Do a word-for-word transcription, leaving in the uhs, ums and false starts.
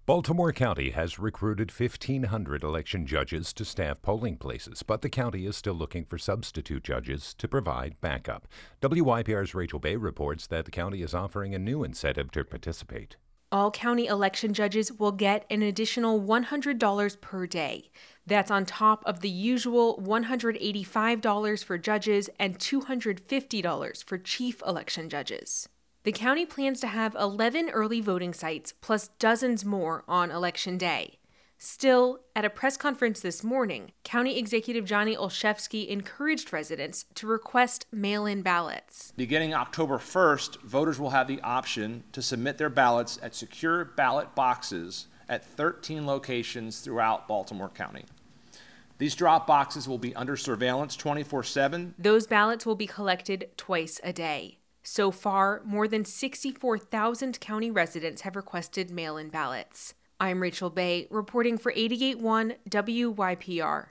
Baltimore County has recruited fifteen hundred election judges to staff polling places, but the county is still looking for substitute judges to provide backup. W Y P R's Rachel Bay reports that the county is offering a new incentive to participate. All county election judges will get an additional one hundred dollars per day. That's on top of the usual one hundred eighty-five dollars for judges and two hundred fifty dollars for chief election judges. The county plans to have eleven early voting sites plus dozens more on Election Day. Still, at a press conference this morning, County Executive Johnny Olszewski encouraged residents to request mail-in ballots. Beginning October first, voters will have the option to submit their ballots at secure ballot boxes at thirteen locations throughout Baltimore County. These drop boxes will be under surveillance twenty-four seven. Those ballots will be collected twice a day. So far, more than sixty-four thousand county residents have requested mail-in ballots. I'm Rachel Bay, reporting for eighty-eight point one W Y P R.